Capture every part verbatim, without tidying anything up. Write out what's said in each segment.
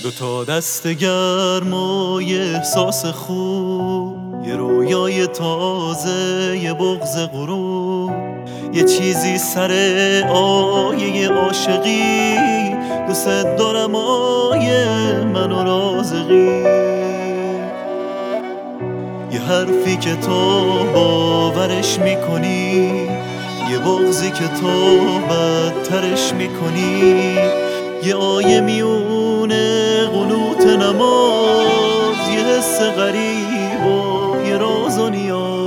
دو تا دست گرم و یه احساس خوب، یه رویای تازه، یه بغض غروب، یه چیزی سر آیه عاشقی، دوست دارم آیه من و رازقی. یه حرفی که تو باورش میکنی، یه بغضی که تو بدترش میکنی، یه آیه میونه قنوت نماز، یه حس غریب و یه راز و نیاز.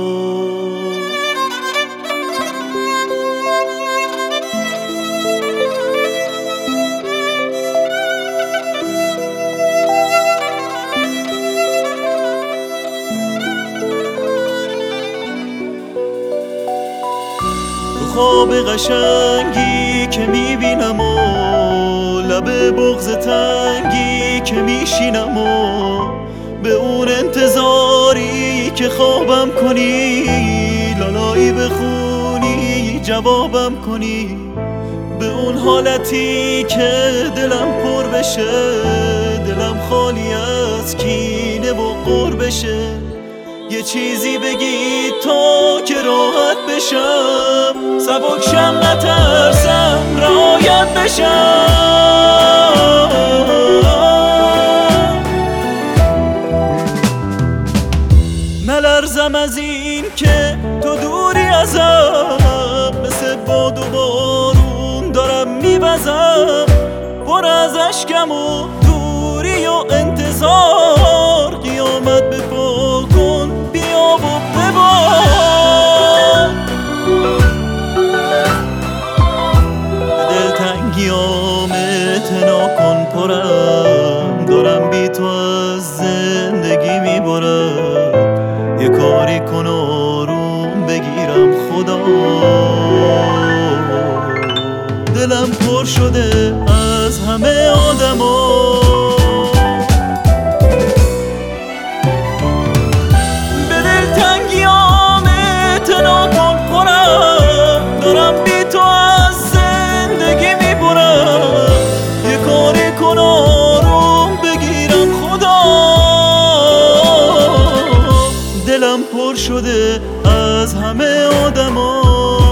خواب قشنگی که میبینم و لب بغض تنگی که میشینم و به اون انتظاری که خوابم کنی، لالایی بخونی جوابم کنی، به اون حالتی که دلم پر بشه، دلم خالی از کینه و غر بشه. یه چیزی بگی تا که راحت بشم، سبک شم نترسم رعایت بشم. نلرزم از این که تو دوری ازم، مثل باد و بارون دارم میوزم، پر از اشکم و دوری و انتظار. قیامت به پا کن بیا و ببار، دلتنگیام اعتنا کن پرم، دارم بی تو از زندگی میبرم. یه کاری کن آروم بگیرم خدا، دلم پر شده از همه آدما. به دلتنگیام اعتنا کن پرم، دارم بی تو از زندگی میبرم. یه کاری کن آروم بگیرم خدا، دلم پر شده از همه آدما.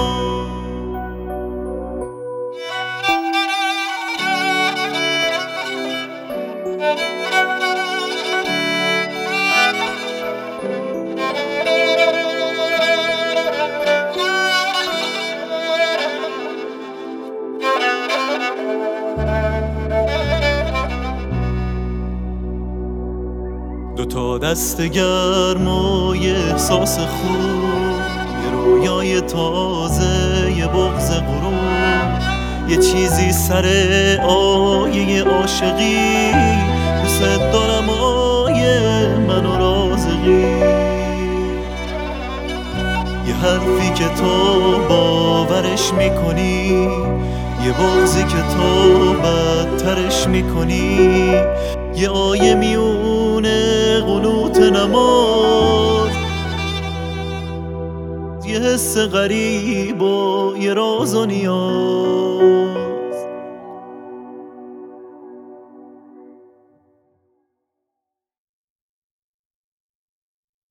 دو تا دست گرم و یه احساس خوب، یه رویای تازه، یه بغض غروب، یه چیزی سر آیه عاشقی، دوست دارم آیه من و رازقی. یه حرفی که تو باورش میکنی، یه بغضی که تو بدترش میکنی، یه آیه میونه قنوت نماز، یه حس غریب و یه راز و نیاز.